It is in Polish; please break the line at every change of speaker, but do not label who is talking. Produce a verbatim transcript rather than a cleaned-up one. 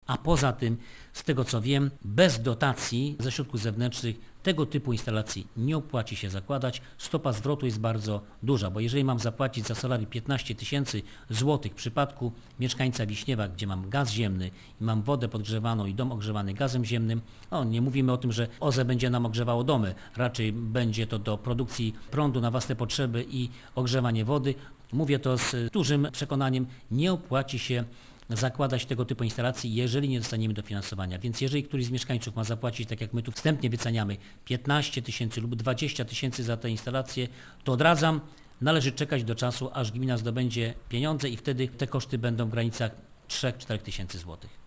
A poza tym, z tego co wiem, bez dotacji ze środków zewnętrznych tego typu instalacji nie opłaci się zakładać. Stopa zwrotu jest bardzo duża, bo jeżeli mam zapłacić za solary piętnaście tysięcy złotych w przypadku mieszkańca Wiśniewa, gdzie mam gaz ziemny i mam wodę podgrzewaną i dom ogrzewany gazem ziemnym, no nie mówimy o tym, że O Z E będzie nam ogrzewało domy, raczej będzie to do produkcji prądu na własne potrzeby i ogrzewanie wody. Mówię to z dużym przekonaniem, nie opłaci się zakładać tego typu instalacji, jeżeli nie dostaniemy dofinansowania. Więc jeżeli któryś z mieszkańców ma zapłacić, tak jak my tu wstępnie wyceniamy, piętnaście tysięcy lub dwadzieścia tysięcy za tę instalację, to odradzam, należy czekać do czasu, aż gmina zdobędzie pieniądze i wtedy te koszty będą w granicach trzech do czterech tysięcy złotych.